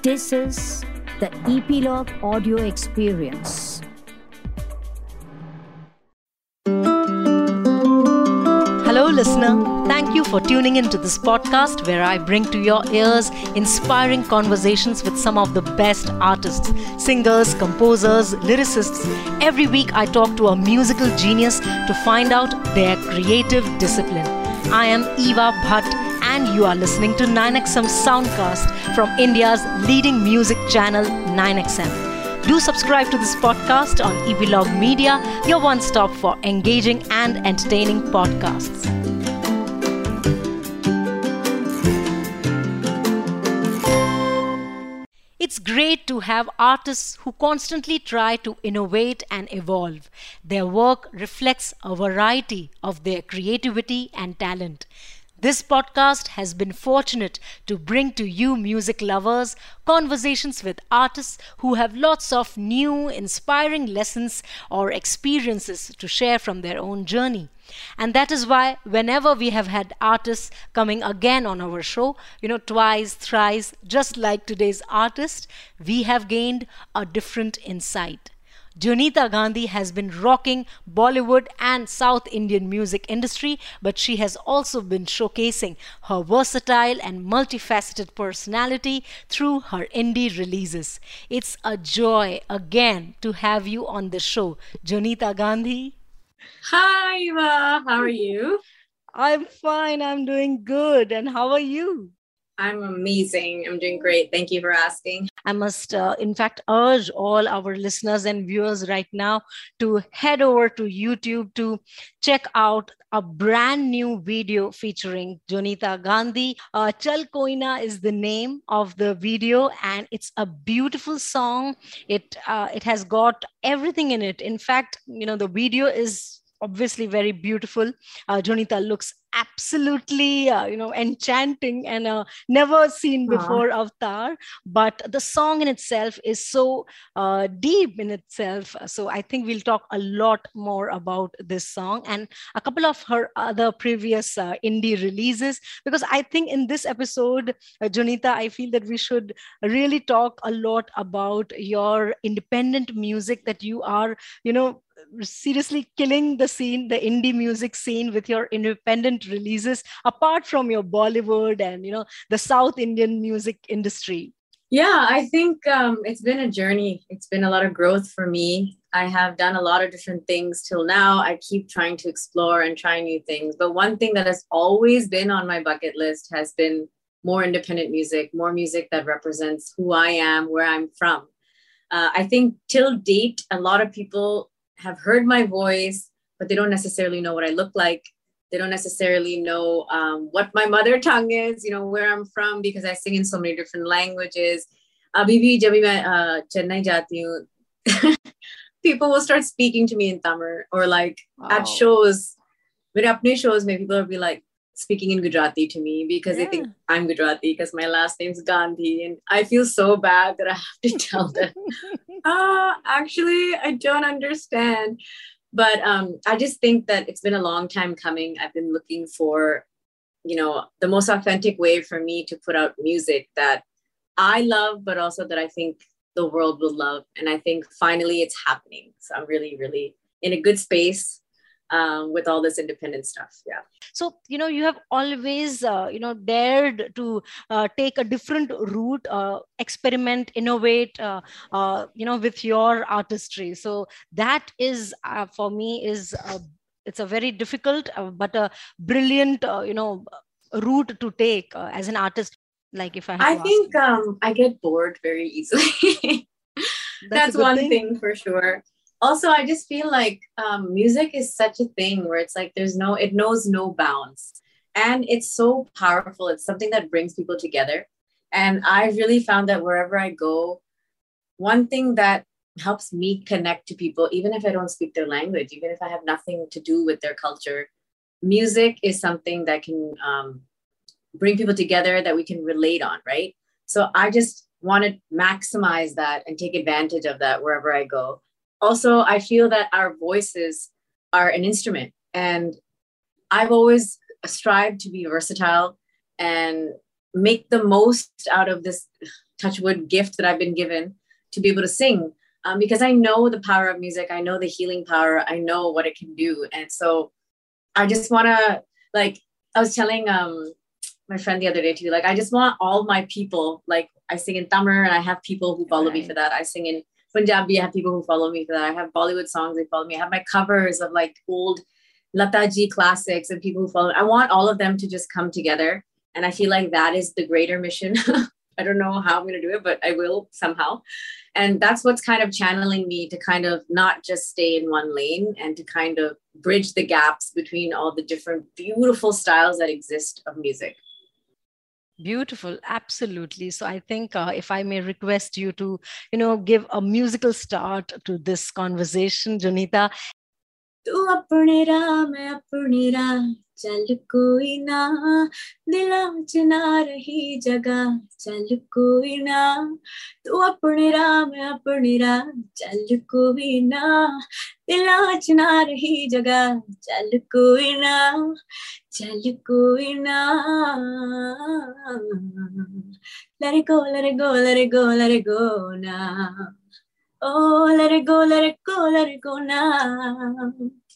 This is the Epilogue Audio Experience. Hello, listener. Thank you for tuning into this podcast where I bring to your ears inspiring conversations with some of the best artists, singers, composers, lyricists. Every week I talk to a musical genius to find out their creative discipline. I am Eva Bhatt and you are listening to 9XM Soundcast from India's leading music channel 9XM. Do subscribe to this podcast on Epilogue Media, your one-stop for engaging and entertaining podcasts. It's great to have artists who constantly try to innovate and evolve. Their work reflects a variety of their creativity and talent. This podcast has been fortunate to bring to you music lovers conversations with artists who have lots of new, inspiring lessons or experiences to share from their own journey. And that is why whenever we have had artists coming again on our show, twice, thrice, just like today's artist, we have gained a different insight. Jonita Gandhi has been rocking Bollywood and South Indian music industry, but she has also been showcasing her versatile and multifaceted personality through her indie releases. It's a joy again to have you on the show, Jonita Gandhi. Hi, Eva. How are you? I'm fine. I'm doing good. And how are you? I'm amazing. I'm doing great. Thank you for asking. I must, in fact, urge all our listeners and viewers right now to head over to YouTube to check out a brand new video featuring Jonita Gandhi. Chal Koina is the name of the video, and it's a beautiful song. It has got everything in it. In fact, the video is obviously very beautiful. Jonita looks absolutely, enchanting and never seen before avatar. But the song in itself is so deep in itself. So I think we'll talk a lot more about this song and a couple of her other previous indie releases. Because I think in this episode, Jonita, I feel that we should really talk a lot about your independent music that you are, seriously killing the scene, the indie music scene with your independent releases, apart from your Bollywood and, the South Indian music industry. Yeah, I think it's been a journey. It's been a lot of growth for me. I have done a lot of different things till now. I keep trying to explore and try new things. But one thing that has always been on my bucket list has been more independent music, more music that represents who I am, where I'm from. I think till date, a lot of people have heard my voice, but they don't necessarily know what I look like. They don't necessarily know what my mother tongue is, where I'm from, because I sing in so many different languages. Abhi bhi jab main Chennai jaati hu, people will start speaking to me in Tamil, or at shows, mere apne shows mein people will be like speaking in Gujarati to me because they think I'm Gujarati because my last name's Gandhi, and I feel so bad that I have to tell them, actually, I don't understand. But I just think that it's been a long time coming. I've been looking for, the most authentic way for me to put out music that I love, but also that I think the world will love. And I think finally it's happening. So I'm really, really in a good space with all this independent stuff. Yeah. So, you have always, dared to take a different route, experiment, innovate, with your artistry. So that is, for me, it's a very difficult, but a brilliant, route to take as an artist. Like if I think I get bored very easily. That's one thing for sure. Also, I just feel like music is such a thing where it's like it knows no bounds. And it's so powerful. It's something that brings people together. And I really found that wherever I go, one thing that helps me connect to people, even if I don't speak their language, even if I have nothing to do with their culture, music is something that can bring people together that we can relate on, right? So I just want to maximize that and take advantage of that wherever I go. Also, I feel that our voices are an instrument, and I've always strived to be versatile and make the most out of this touchwood gift that I've been given to be able to sing, because I know the power of music. I know the healing power. I know what it can do. And so I just want to, like, I was telling my friend the other day too, like, I just want all my people, like, I sing in Tamil and I have people who follow me for that. I sing in Punjabi, I have people who follow me for that. I have Bollywood songs, they follow me. I have my covers of like old Lataji classics and people who follow me. I want all of them to just come together. And I feel like that is the greater mission. I don't know how I'm going to do it, but I will somehow. And that's what's kind of channeling me to kind of not just stay in one lane and to kind of bridge the gaps between all the different beautiful styles that exist of music. Beautiful, absolutely. So I think if I may request you to, give a musical start to this conversation, Jonita. तू अपने राह मैं अपनी राह चल कोई ना दिलों च ना रही जगह चल कोई ना तू अपने राह मैं अपनी राह चल कोई ना दिलों च ना रही जगह चल कोई ना let it go let it go let it go let it go now. Oh, let it go, let it go, let it go now.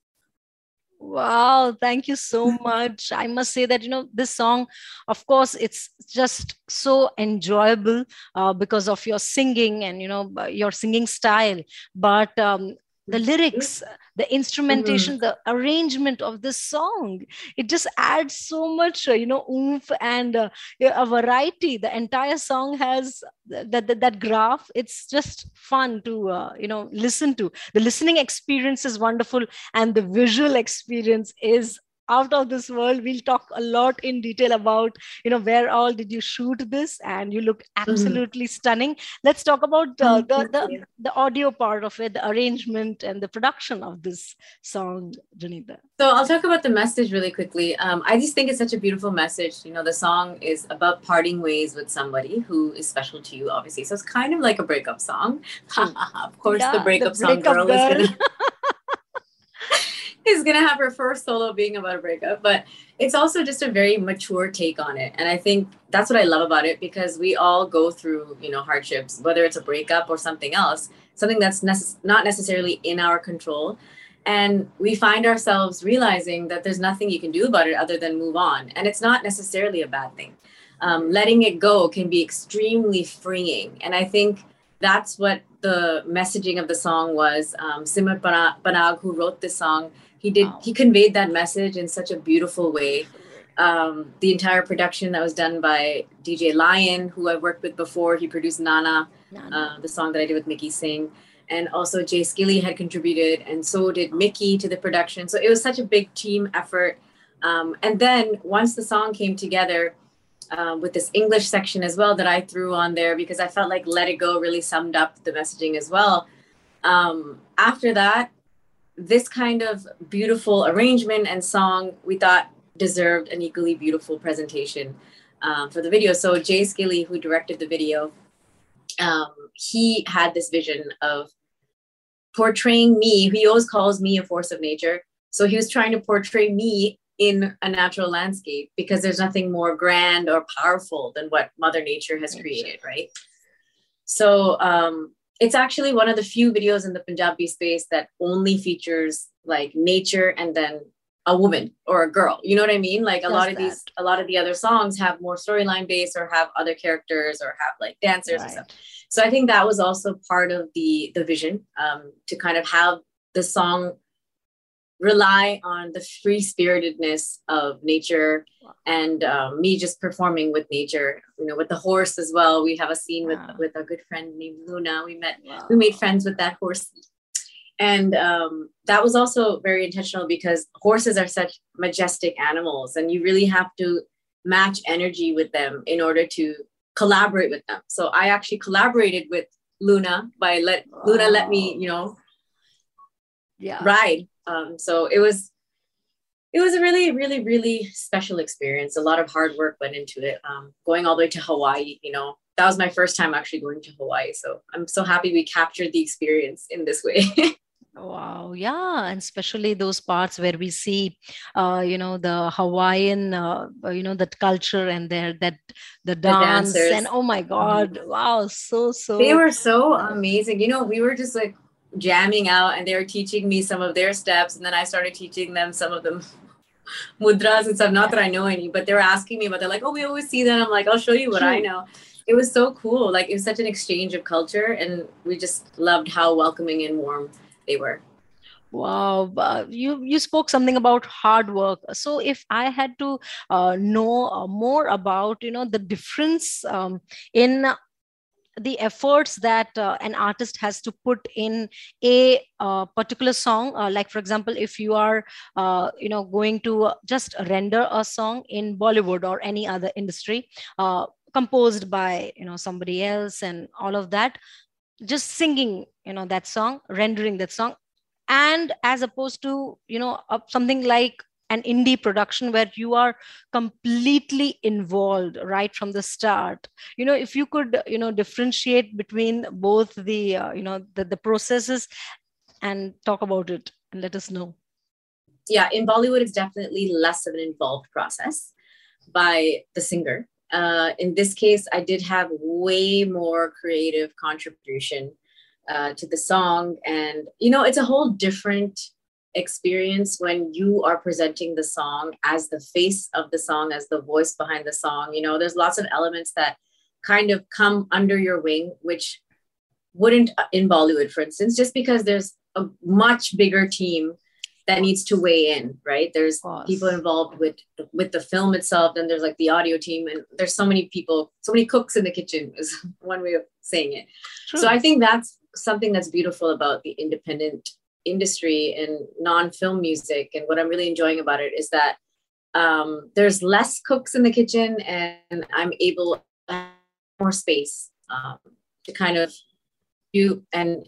Wow, thank you so much. I must say that, this song, of course, it's just so enjoyable because of your singing and, your singing style. But the lyrics, the instrumentation, the arrangement of this song, it just adds so much, oomph and a variety. The entire song has that graph. It's just fun to, listen to. The listening experience is wonderful and the visual experience is out of this world. We'll talk a lot in detail about, where all did you shoot this, and you look absolutely stunning. Let's talk about the audio part of it, the arrangement and the production of this song, Jonita. So I'll talk about the message really quickly. I just think it's such a beautiful message. The song is about parting ways with somebody who is special to you, obviously. So it's kind of like a breakup song. Of course, the breakup song girl is gonna have her first solo being about a breakup, but it's also just a very mature take on it. And I think that's what I love about it, because we all go through, hardships, whether it's a breakup or something else, something that's not necessarily in our control. And we find ourselves realizing that there's nothing you can do about it other than move on. And it's not necessarily a bad thing. Letting it go can be extremely freeing. And I think that's what the messaging of the song was. Simar Panag, who wrote this song, he conveyed that message in such a beautiful way. The entire production that was done by DJ Lion, who I've worked with before. He produced Nana, the song that I did with Mickey Singh. And also Jay Skilly had contributed, and so did Mickey to the production. So it was such a big team effort. And then once the song came together, with this English section as well that I threw on there, because I felt like Let It Go really summed up the messaging as well. After that, this kind of beautiful arrangement and song we thought deserved an equally beautiful presentation for the video. So Jay Skilly, who directed the video, he had this vision of portraying me. He always calls me a force of nature. So he was trying to portray me in a natural landscape, because there's nothing more grand or powerful than what Mother Nature has created, right? So it's actually one of the few videos in the Punjabi space that only features like nature and then a woman or a girl. You know what I mean? Like a lot of the other songs have more storyline based or have other characters or have like dancers and stuff. So I think that was also part of the vision, to kind of have the song rely on the free-spiritedness of nature and me just performing with nature, with the horse as well. We have a scene with a good friend named Luna. We made friends with that horse. And that was also very intentional, because horses are such majestic animals and you really have to match energy with them in order to collaborate with them. So I actually collaborated with Luna Luna let me, ride. So it was a really, really, really special experience. A lot of hard work went into it. Going all the way to Hawaii, that was my first time actually going to Hawaii. So I'm so happy we captured the experience in this way. Wow, yeah, and especially those parts where we see, the Hawaiian, that culture and the The dance, and dancers. oh my God, wow, so They so. were so amazing. We were just like jamming out and they were teaching me some of their steps. And then I started teaching them some of the mudras and stuff. Not that I know any, but they were asking me, but they're like, oh, we always see that. I'm like, I'll show you what I True. know. It was so cool. Like it was such an exchange of culture. And we just loved how welcoming and warm they were. Wow, you spoke something about hard work. So if I had to know more about the difference in the efforts that an artist has to put in a particular song, like for example, if you are going to just render a song in Bollywood or any other industry, composed by somebody else and all of that, just singing that song, rendering that song, and as opposed to something like an indie production where you are completely involved right from the start. If you could differentiate between both the processes and talk about it and let us know. Yeah, in Bollywood it's definitely less of an involved process by the singer. In this case, I did have way more creative contribution to the song. And, it's a whole different experience when you are presenting the song as the face of the song, as the voice behind the song. There's lots of elements that kind of come under your wing, which wouldn't in Bollywood, for instance, just because there's a much bigger team that needs to weigh in, right? There's people involved with the film itself, and there's like the audio team, and there's so many people, so many cooks in the kitchen is one way of saying it. True. So I think that's something that's beautiful about the independent industry and non-film music. And what I'm really enjoying about it is that there's less cooks in the kitchen, and I'm able to have more space to kind of do and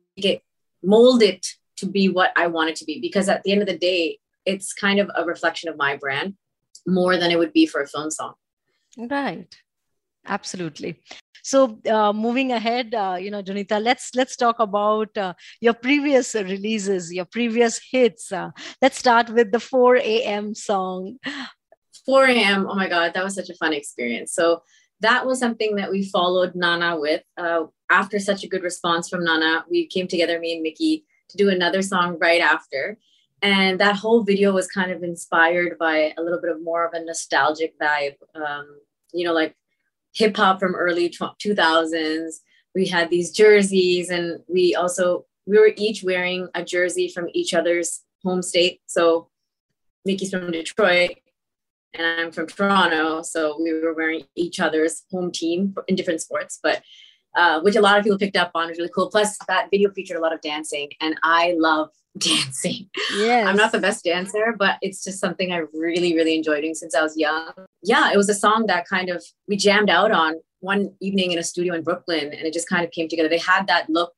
mold it to be what I want it to be. Because at the end of the day, it's kind of a reflection of my brand more than it would be for a film song. Right. Absolutely. So moving ahead, Jonita, let's talk about your previous releases, your previous hits. Let's start with the 4 a.m. song. 4 a.m. Oh my God, that was such a fun experience. So that was something that we followed Nana with. After such a good response from Nana, we came together, me and Mickey, to do another song right after. And that whole video was kind of inspired by a little bit of more of a nostalgic vibe, like hip hop from early 2000s. We had these jerseys, and we were each wearing a jersey from each other's home state. So Mickey's from Detroit and I'm from Toronto. So we were wearing each other's home team in different sports, but which a lot of people picked up on. It was really cool. Plus that video featured a lot of dancing, and I love dancing. Yes. I'm not the best dancer, but it's just something I really, really enjoyed doing since I was young. Yeah, it was a song that kind of we jammed out on one evening in a studio in Brooklyn, and it just kind of came together. They had that look.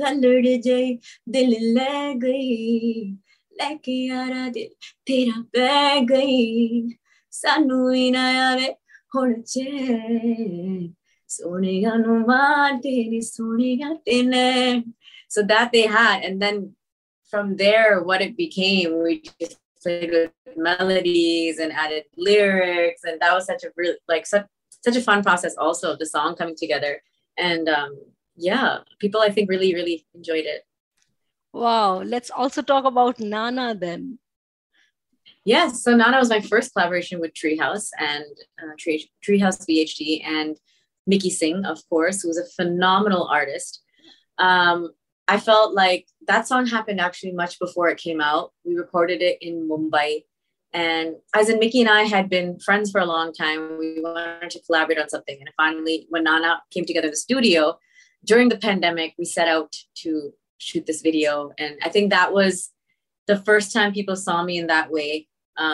So that they had, and then from there, what it became, we just played with melodies and added lyrics, and that was such a fun process also of the song coming together. And people I think really, really enjoyed it. Wow, let's also talk about Nana then. Yes, so Nana was my first collaboration with Treehouse and Treehouse VHD and Mickey Singh, of course, who was a phenomenal artist. I felt like that song happened actually much before it came out. We recorded it in Mumbai. And as in Mickey and I had been friends for a long time, we wanted to collaborate on something. And finally, when Nana came together in the studio, during the pandemic, we set out to shoot this video. And I think that was the first time people saw me in that way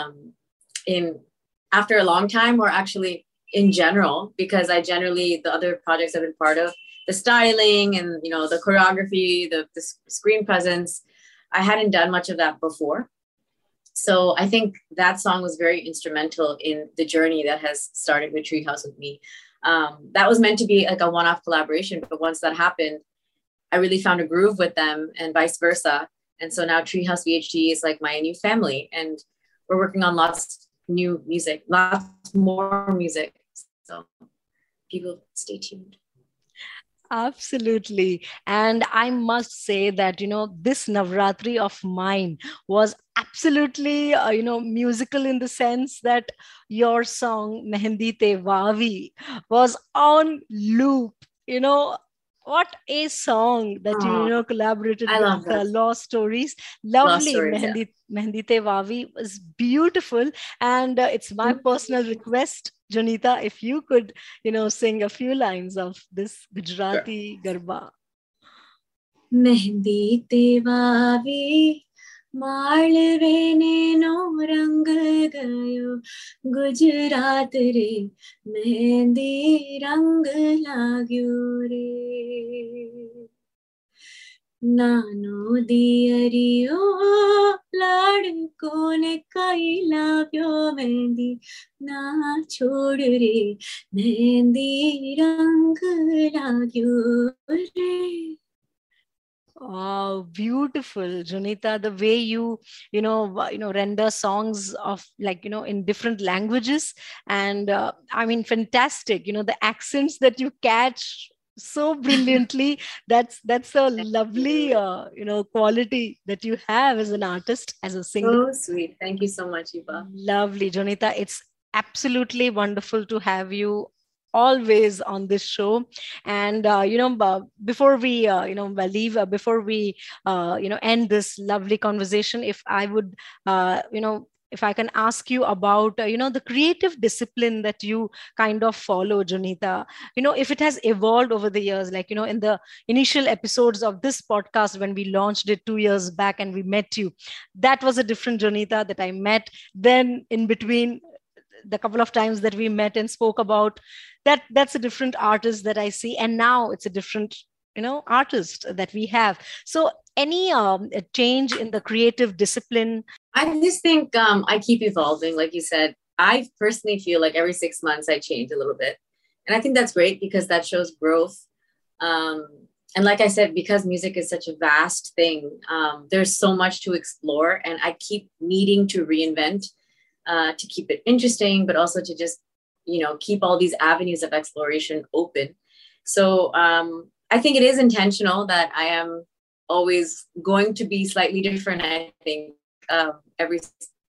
after a long time, or actually in general, because the other projects I've been part of, the styling and, the choreography, the screen presence, I hadn't done much of that before. So I think that song was very instrumental in the journey that has started with Treehouse with me. That was meant to be like a one-off collaboration, but once that happened, I really found a groove with them and vice versa. And so now Treehouse VHD is like my new family, and we're working on lots new music, lots more music. So people stay tuned. Absolutely. And I must say that, this Navratri of mine was absolutely, musical in the sense that your song Mehendi Te Vavi was on loop. What a song that collaborated with Law Stories. Lovely. Mehendi Te Vavi was beautiful. And it's my personal request, Jonita, if you could, sing a few lines of this Gujarati Garba. Mehendi Te Vavi Malve no rang gayo Gujarat re Mehendi rang lagyo re Nano diyariyo ladko ne kai lagyo Mehendi na chhod re Mehendi rang lagyo re. Oh, beautiful, Jonita. The way you render songs of in different languages, and fantastic. The accents that you catch so brilliantly. That's a lovely quality that you have as an artist, as a singer. So sweet. Thank you so much, Eva. Lovely, Jonita. It's absolutely wonderful to have you always on this show. And before we leave, before we end this lovely conversation, if I would if I can ask you about the creative discipline that you kind of follow, Jonita, if it has evolved over the years, in the initial episodes of this podcast when we launched it 2 years back and we met you, that was a different Jonita that I met. Then in between the couple of times that we met and spoke about that's a different artist that I see, and now it's a different artist that we have. So any change in the creative discipline? I just think I keep evolving. Like you said, I personally feel like every 6 months I change a little bit, and I think that's great because that shows growth. And like I said, because music is such a vast thing, there's so much to explore, and I keep needing to reinvent to keep it interesting, but also to just keep all these avenues of exploration open. So I think it is intentional that I am always going to be slightly different. I think every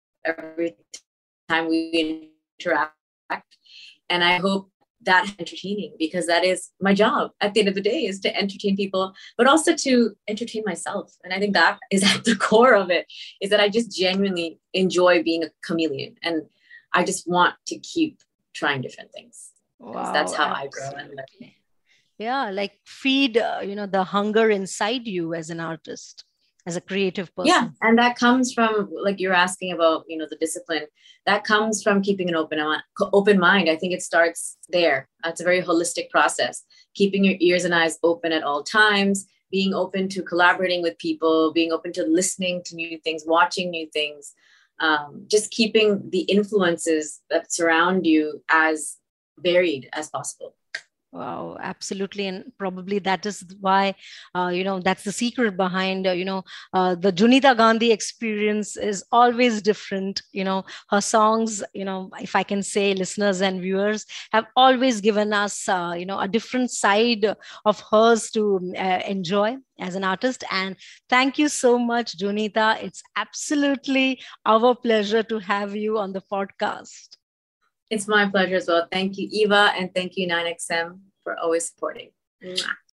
time we interact, and I hope that entertaining, because that is my job at the end of the day, is to entertain people, but also to entertain myself. And I think that is at the core of it, is that I just genuinely enjoy being a chameleon, and I just want to keep trying different things. Wow, that's how I grow and learn. Yeah, feed the hunger inside you as an artist, as a creative person. Yeah, and that comes from, like you're asking about, the discipline. That comes from keeping an open mind. I think it starts there. It's a very holistic process. Keeping your ears and eyes open at all times, being open to collaborating with people, being open to listening to new things, watching new things, just keeping the influences that surround you as varied as possible. Wow, absolutely. And probably that is why, that's the secret behind, the Jonita Gandhi experience is always different. Her songs, if I can say, listeners and viewers have always given us, a different side of hers to enjoy as an artist. And thank you so much, Jonita. It's absolutely our pleasure to have you on the podcast. It's my pleasure as well. Thank you, Eva, and thank you, 9XM, for always supporting. Hey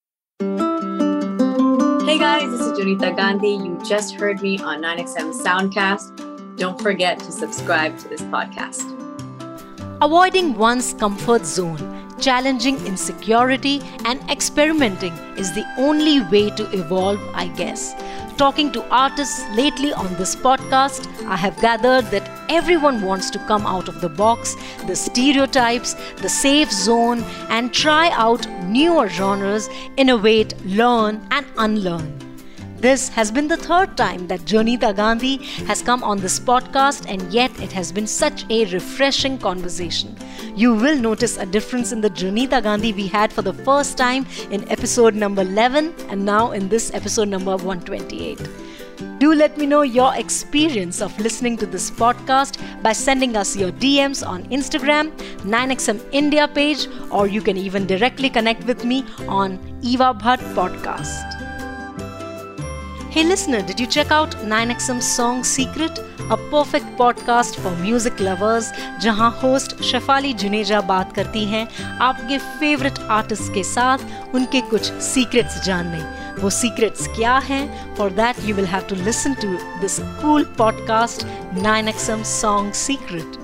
guys, this is Jonita Gandhi. You just heard me on 9XM Soundcast. Don't forget to subscribe to this podcast. Avoiding one's comfort zone, challenging insecurity, and experimenting is the only way to evolve, I guess. Talking to artists lately on this podcast, I have gathered that everyone wants to come out of the box, the stereotypes, the safe zone, and try out newer genres, innovate, learn, and unlearn. This has been the third time that Jonita Gandhi has come on this podcast, and yet it has been such a refreshing conversation. You will notice a difference in the Jonita Gandhi we had for the first time in episode number 11 and now in this episode number 128. Do let me know your experience of listening to this podcast by sending us your DMs on Instagram, 9XM India page, or you can even directly connect with me on Eva Bhatt Podcast. Hey listener, did you check out 9XM Song Secret? A perfect podcast for music lovers जहां host Shefali Juneja बात करती हैं आपके favourite artist के साथ उनके कुछ secrets जानने। वो सीक्रेट्स क्या हैं? For that you will have to listen to this cool podcast 9XM Song Secret.